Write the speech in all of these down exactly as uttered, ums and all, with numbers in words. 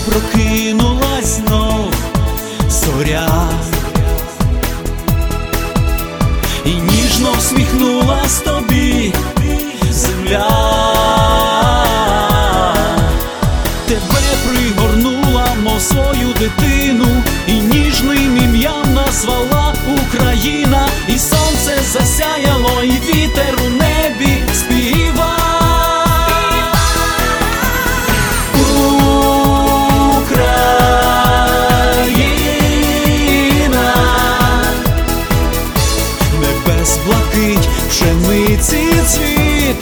прокинулась знов зоря, і ніжно всміхнулась тобі земля. Тебе пригорнула, мов свою дитину, і ніжним ім'ям назвала Україна. І сонце засяяло, і вітер у небі співав. Україна, небес блакить, пшениці цвіт.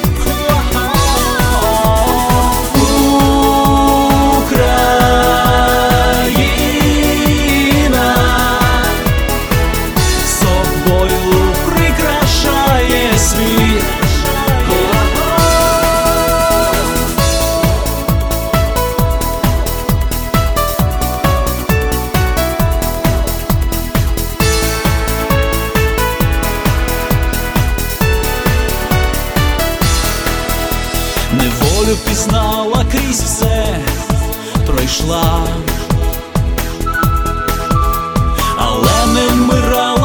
Неволю пізнала, крізь все пройшла, але не вмирала.